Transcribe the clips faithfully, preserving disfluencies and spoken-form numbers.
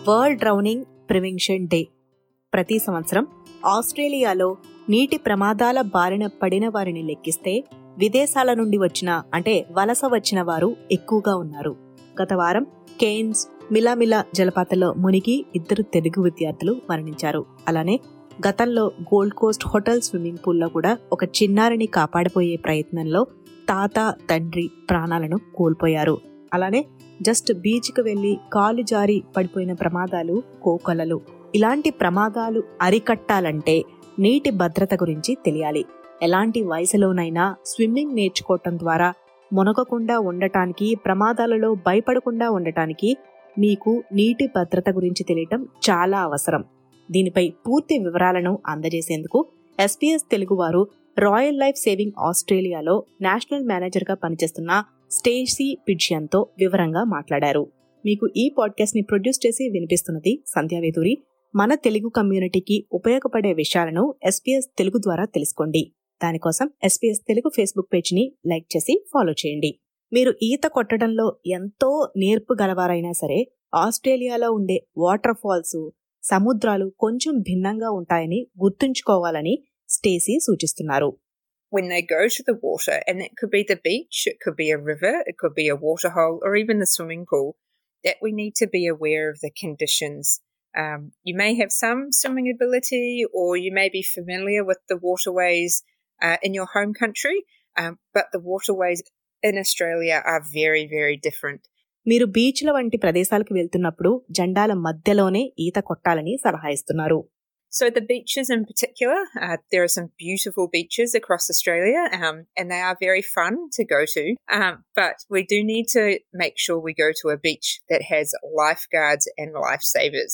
World drowning prevention day. ప్రతి సంవత్సరం ఆస్ట్రేలియాలో నీటి ప్రమాదాల బారిన పడిన వారిని లెక్కిస్తే విదేశాల నుండి వచ్చిన అంటే వలస వచ్చిన వారు ఎక్కువగా ఉన్నారు. గత వారం కేన్స్ మిలామిలా జలపాతంలో మునిగి ఇద్దరు తెలుగు విద్యార్థులు మరణించారు. అలానే గతంలో గోల్డ్ కోస్ట్ హోటల్ స్విమ్మింగ్ పూల్లో కూడా ఒక చిన్నారిని కాపాడిపోయే ప్రయత్నంలో తాత తండ్రి ప్రాణాలను కోల్పోయారు. అలానే జస్ట్ బీచ్కి వెళ్లి కాలు జారి పడిపోయిన ప్రమాదాలు కోకొలలు. ఇలాంటి ప్రమాదాలు అరికట్టాలంటే నీటి భద్రత గురించి తెలియాలి. ఎలాంటి వయసులోనైనా స్విమ్మింగ్ నేర్చుకోవటం ద్వారా మునగకుండా ఉండటానికి, ప్రమాదాలలో భయపడకుండా ఉండటానికి మీకు నీటి భద్రత గురించి తెలియటం చాలా అవసరం. దీనిపై పూర్తి వివరాలను అందజేసేందుకు ఎస్పీఎస్ తెలుగు వారు రాయల్ లైఫ్ సేవింగ్ ఆస్ట్రేలియాలో నేషనల్ మేనేజర్గా పనిచేస్తున్న స్టేసీ పిడ్జియన్తో వివరంగా మాట్లాడారు. మీకు ఈ పాడ్కాస్ట్ ని ప్రొడ్యూస్ చేసి వినిపిస్తున్నది సంధ్యావేదూరి. మన తెలుగు కమ్యూనిటీకి ఉపయోగపడే విషయాలను ఎస్పీఎస్ తెలుగు ద్వారా తెలుసుకోండి. దానికోసం ఎస్పీఎస్ తెలుగు ఫేస్బుక్ పేజ్ని లైక్ చేసి ఫాలో చేయండి. మీరు ఈత కొట్టడంలో ఎంతో నేర్పు గలవారైనా సరే ఆస్ట్రేలియాలో ఉండే వాటర్ ఫాల్స్, సముద్రాలు కొంచెం భిన్నంగా ఉంటాయని గుర్తుంచుకోవాలని స్టేసీ సూచిస్తున్నారు. When they go to the water, and it could be the beach, it could be a river, it could be a waterhole, or even the swimming pool, that we need to be aware of the conditions. Um, you may have some swimming ability, or you may be familiar with the waterways uh, in your home country, um, but the waterways in Australia are very, very different. మీరు బీచ్ల వంటి ప్రదేశాలకు వెళ్తున్నప్పుడు జెండాల మధ్యలోనే ఈత కొట్టాలని సలహా ఇస్తున్నారు. So the beaches in particular, uh, there are some beautiful beaches across Australia, um, and they are very fun to go to. Um, but we do need to make sure we go to a beach that has lifeguards and lifesavers.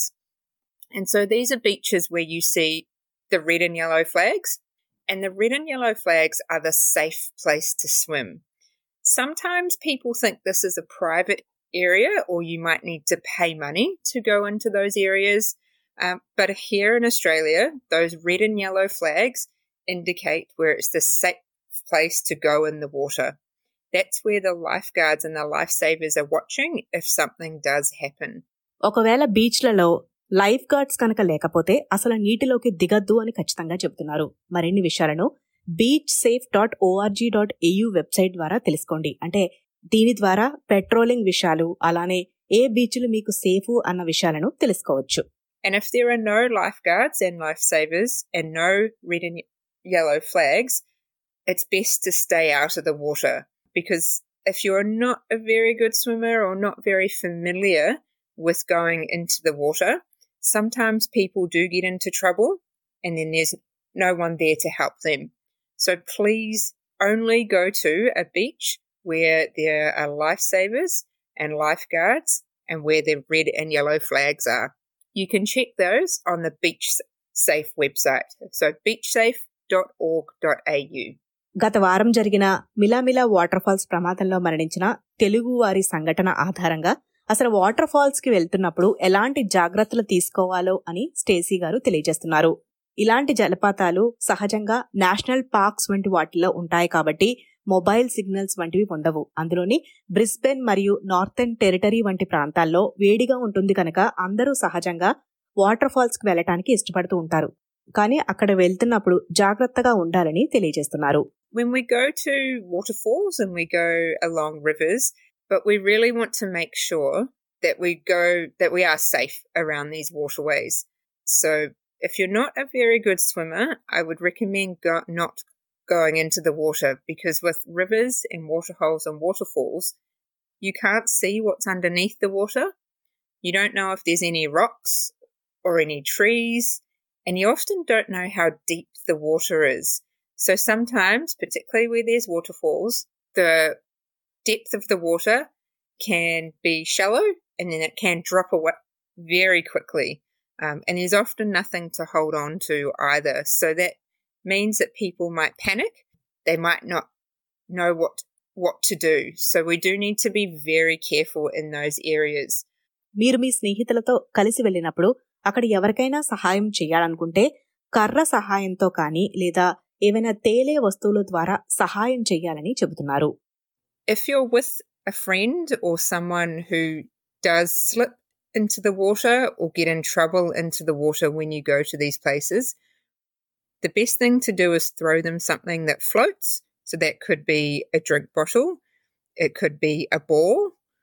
And so these are beaches where you see the red and yellow flags, and the red and yellow flags are the safe place to swim. Sometimes people think this is a private area, or you might need to pay money to go into those areas. Um, but here in Australia, those red and yellow flags indicate where it's the safe place to go in the water. That's where the lifeguards and the lifesavers are watching if something does happen. ఒకవేళ బీచ్లలో life guards కనుక లేకపోతే అసలు నీటిలోకి దిగద్దు అని ఖచ్చితంగా చెబుతున్నారు. మరిన్ని విషయాలను beach safe dot org dot AU website ద్వారా తెలుసుకోండి. అంటే దీని ద్వారా పెట్రోలింగ్ విషయాలు, అలానే ఏ బీచ్లు మీకు సేఫ్ అన్న విషయాలను తెలుసుకోవచ్చు. And if there are no lifeguards and lifesavers and no red and yellow flags, it's best to stay out of the water, because if you're not a very good swimmer or not very familiar with going into the water, sometimes people do get into trouble and then there's no one there to help them. So please only go to a beach where there are lifesavers and lifeguards and where the red and yellow flags are. You can check those on the Beach Safe website. So beach safe dot org dot a u. గత వారం జరిగిన మిలామిలా water falls ప్రమాదంలో మరణించిన తెలుగు వారి సంఘటన ఆధారంగా అసలు water falls కి వెళ్తున్నప్పుడు ఎలాంటి జాగ్రత్తలు తీసుకోవాలో అని స్టేసీ గారు తెలియజేస్తున్నారు. ఇలాంటి జలపాతాలు సహజంగా నేషనల్ పార్క్స్ వంటి వాటిల్లో ఉంటాయి కాబట్టి మొబైల్ సిగ్నల్స్ వంటివి ఉండవు. అందులోని బ్రిస్బెన్ మరియు నార్థర్న్ టెరిటరీ వంటి ప్రాంతాల్లో వేడిగా ఉంటుంది కనుక అందరూ సహజంగా వాటర్ ఫాల్స్ కి వెళ్ళటానికి ఇష్టపడుతూ ఉంటారు. కానీ అక్కడ వెళ్తున్నప్పుడు జాగ్రత్తగా ఉండాలని తెలియజేస్తున్నారు. When we go to waterfalls and we go along rivers, but we really want to make sure that we go that we are safe around these waterways. So if you're not a very good swimmer, I would recommend go, not going into the water, because with rivers and waterholes and waterfalls, you can't see what's underneath the water. You don't know if there's any rocks or any trees, and you often don't know how deep the water is. So sometimes, particularly where there's waterfalls, the depth of the water can be shallow and then it can drop away very quickly. Um, and there's often nothing to hold on to either. So that means that people might panic. They might not know what what to do. So we do need to be very careful in those areas. మీరు మీ స్నేహితులతో కలిసి వెళ్ళినప్పుడు అక్కడ ఎవరికైనా సహాయం చేయాలనుకుంటే కర్ర సహాయంతో కానీ లేదా ఏవైనా తేలే వస్తువుల ద్వారా సహాయం చేయాలని చెబుతున్నారు. If you're with a friend or someone who does slip into the water or get in trouble into the water when you go to these places, the best thing to do is throw them something that floats. So that could be a drink bottle, it could be a ball,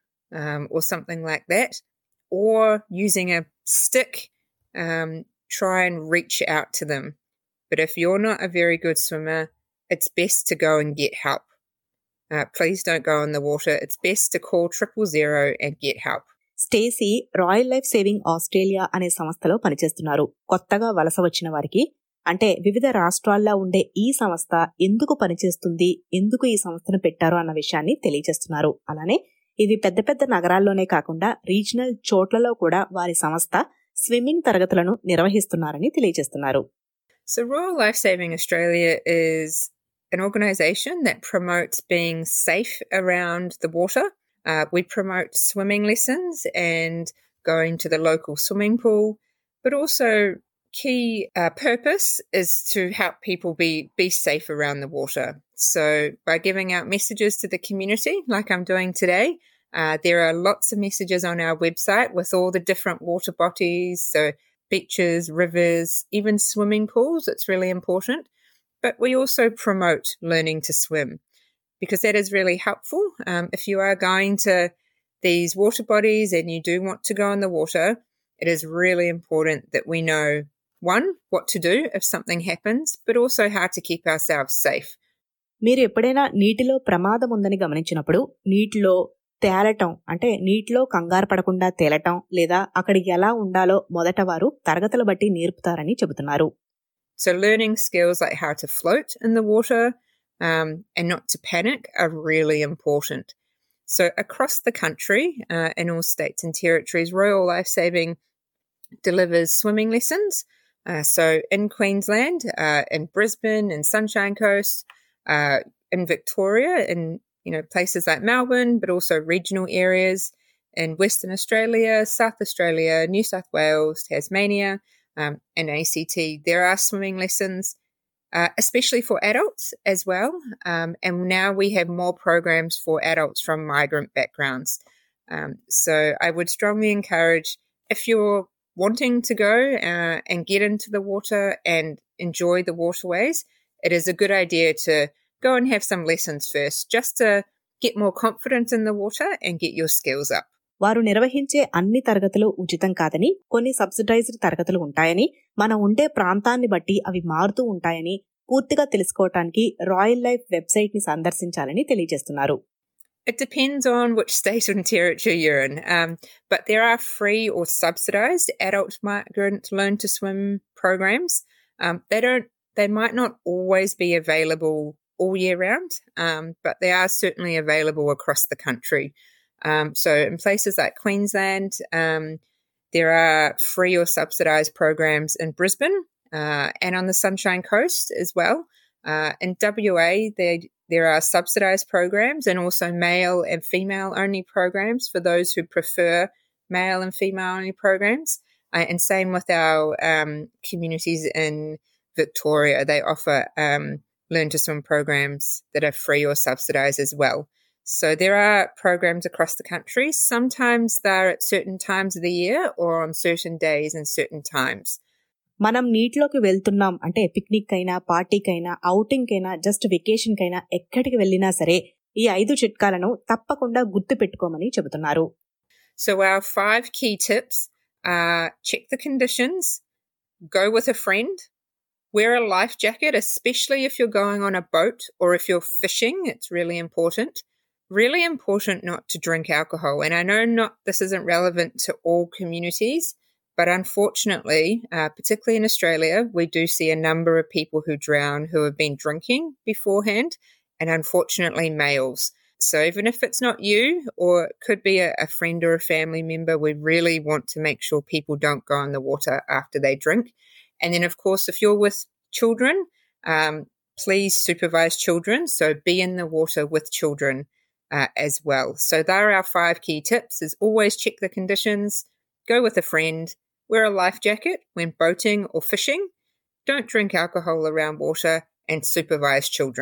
um, or something like that, or using a stick, um, try and reach out to them. But if you're not a very good swimmer, it's best to go and get help. Uh, please don't go in the water. It's best to call triple zero and get help. Stacey Royal Life Saving Australia అనే సంస్థలో పనిచేస్తున్నారు. కొత్తగా వలస వచ్చిన వారికి, అంటే వివిధ రాష్ట్రాల్లో ఉండే ఈ సంస్థ ఎందుకు పనిచేస్తుంది, ఎందుకు ఈ సంస్థను పెట్టారు అన్న విషయాన్ని తెలియజేస్తున్నారు. అలానే ఇది పెద్ద పెద్ద నగరాల్లోనే కాకుండా రీజనల్ చోట్లలో కూడా వారి సంస్థ స్విమ్మింగ్ తరగతులను నిర్వహిస్తున్నారని తెలియజేస్తున్నారు. So Royal Life Saving Australia is an organisation that promotes being safe around the water. Uh, we promote swimming lessons and going to the local swimming pool, but also key uh, purpose is to help people be, be safe around the water. So by giving out messages to the community, like I'm doing today, uh, there are lots of messages on our website with all the different water bodies, so beaches, rivers, even swimming pools. It's really important. But we also promote learning to swim, because that is really helpful. Um, if you are going to these water bodies and you do want to go in the water, it is really important that we know, one, what to do if something happens, but also how to keep ourselves safe. మీరు ఎప్పుడైనా నీటిలో ప్రమాదం ఉందని గమనించినప్పుడు నీటిలో తేలటం, అంటే నీటిలో కంగారు పడకుండా తేలటం, లేదా అక్కడికి ఎలా ఉండాలో మొదట వారు తరగతుల బట్టి నేర్పుతారని చెబుతున్నారు. So learning skills like how to float in the water, Um, and not to panic are really important. So across the country, uh, in all states and territories, Royal Life Saving delivers swimming lessons. Uh, so in Queensland, uh, in Brisbane, in Sunshine Coast, uh, in Victoria, in you know places like Melbourne, but also regional areas in Western Australia, South Australia, New South Wales, Tasmania, um, and A C T, there are swimming lessons. Uh, especially for adults as well. Um, and now we have more programs for adults from migrant backgrounds. Um, so I would strongly encourage, if you're wanting to go uh, and get into the water and enjoy the waterways, it is a good idea to go and have some lessons first, just to get more confidence in the water and get your skills up. వారు నిర్వహించే అన్ని తరగతులు ఉచితం కాదని, కొన్ని subsidised తరగతులు ఉంటాయని, మనం ఉండే ప్రాంతాన్ని బట్టి అవి మారుతూ ఉంటాయని పూర్తిగా తెలుసుకోవటానికి రాయల్ లైఫ్ వెబ్సైట్ ని సందర్శించాలని తెలియజేస్తున్నారు. It depends on which state and territory you're in, um, but there are free or subsidized adult migrant learn to swim programs. Um, they don't, they might not always be available all year round, um, but they are certainly available across the country. Um, so in places like Queensland, um, there are free or subsidised programs in Brisbane uh, and on the Sunshine Coast as well. Uh, in W A, there, there are subsidised programs and also male and female-only programs for those who prefer male and female-only programs. Uh, and same with our um, communities in Victoria. They offer um, learn to swim programs that are free or subsidised as well. So there are programs across the country. Sometimes they're at certain times of the year or on certain days and certain times. మనం నీటిలోకి వెళ్తున్నాం అంటే picnic అయినా, పార్టీకైనా, outing అయినా, just vacation కైనా, ఎక్కడికి వెళ్ళినా సరే ఈ ఐదు చిట్కాలను తప్పకుండా గుర్తు పెట్టుకోమని చెబుతున్నారు. So our five key tips are: check the conditions, go with a friend, wear a life jacket, especially if you're going on a boat or if you're fishing. It's really important. Really important not to drink alcohol. And I know not this isn't relevant to all communities, but unfortunately, uh, particularly in Australia, we do see a number of people who drown who have been drinking beforehand, and unfortunately males. So even if it's not you, or it could be a, a friend or a family member, we really want to make sure people don't go in the water after they drink. And then, of course, if you're with children, um, please supervise children. So be in the water with children uh, as well. So there are our five key tips: is always check the conditions, go with a friend, wear a life jacket when boating or fishing, don't drink alcohol around water, and supervise children.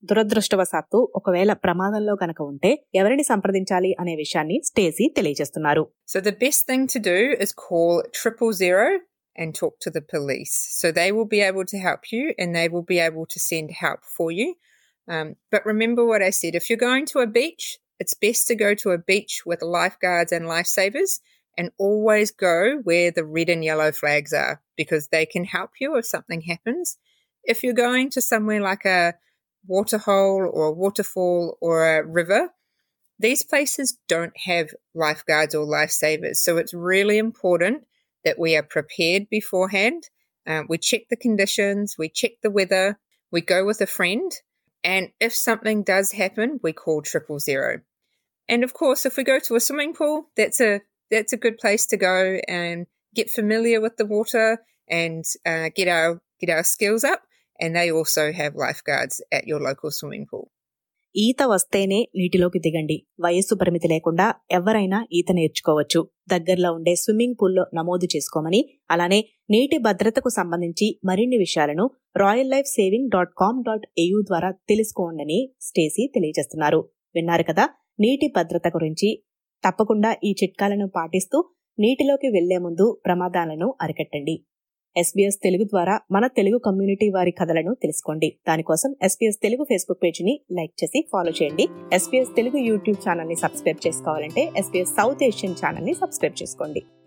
దురదృష్టవశాత్తు ఒకవేళ ప్రమాదంలో కనుక ఉంటే ఎవరిని సంప్రదించాలి అనే విషయాన్ని Stacey తెలియజేస్తున్నారు. So the best thing to do is call triple zero and talk to the police. So they will be able to help you and they will be able to send help for you. Um, but remember what I said, if you're going to a beach, it's best to go to a beach with lifeguards and lifesavers and always go where the red and yellow flags are because they can help you if something happens. If you're going to somewhere like a waterhole or a waterfall or a river, these places don't have lifeguards or lifesavers. So it's really important that we are prepared beforehand. Uh, we check the conditions, we check the weather, we go with a friend, and if something does happen, we call triple zero. And of course, if we go to a swimming pool, that's a that's a good place to go and get familiar with the water and uh, get our get our skills up. And they also have lifeguards at your local swimming pool. ఈత వస్తేనే నీటిలోకి దిగండి. వయస్సు పరిమితి లేకుండా ఎవరైనా ఈత నేర్చుకోవచ్చు. దగ్గరలో ఉండే స్విమ్మింగ్ పూల్లో నమోదు చేసుకోమని, అలానే నీటి భద్రతకు సంబంధించి మరిన్ని విషయాలను Royal Life Saving dot com dot AU ద్వారా తెలుసుకోండి స్టేసీ తెలియజేస్తున్నారు. విన్నారు కదా నీటి భద్రత గురించి. తప్పకుండా ఈ చిట్కాలను పాటిస్తూ నీటిలోకి వెళ్లే ముందు ప్రమాదాలను అరికట్టండి. ఎస్బీఎస్ తెలుగు ద్వారా మన తెలుగు కమ్యూనిటీ వారి కథలను తెలుసుకోండి. దానికోసం ఎస్బీఎస్ తెలుగు ఫేస్బుక్ పేజీని లైక్ చేసి ఫాలో చేయండి. ఎస్బీఎస్ తెలుగు యూట్యూబ్ ఛానల్ ని సబ్స్క్రైబ్ చేసుకోవాలంటే ఎస్బీఎస్ సౌత్ ఏషియన్ ఛానల్ ని సబ్స్క్రైబ్ చేసుకోండి.